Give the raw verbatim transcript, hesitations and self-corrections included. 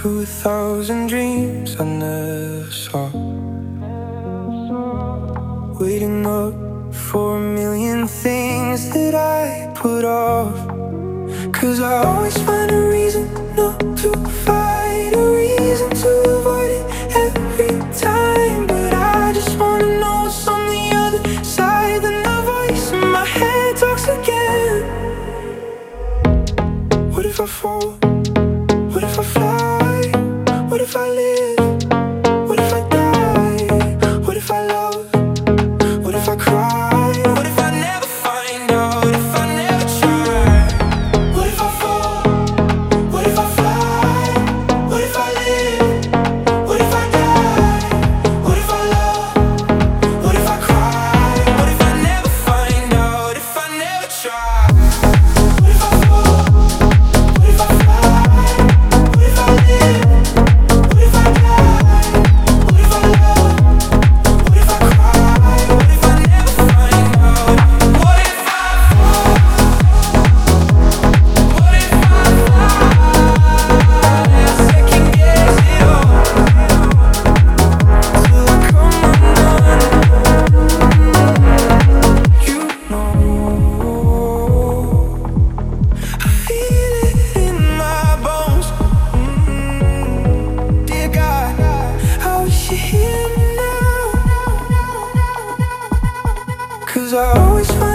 to a thousand dreams I never saw, waiting up for a million things that I put off. Cause I always find a reason not to fight, a reason to avoid it every time. But I just wanna know what's on the other side. Then the voice in my head talks again. What if I fall? What if I fly? What if I live? What if I die? What if I love? What if I cry? What if I never find out? If I never try? What if I fall? What if I fly? What if I live? What if I die? What if I love? What if I cry? What if I never find out? If I never try? What if I fall? What if I fly? What if I live? What if I die? What if I love? What if I cry? What if I never find out? What if I fall? What if I fly? Second guess it all till I come undone. You know, I feel it in my bones. Mm, Dear God, I wish you here now. Cause I always find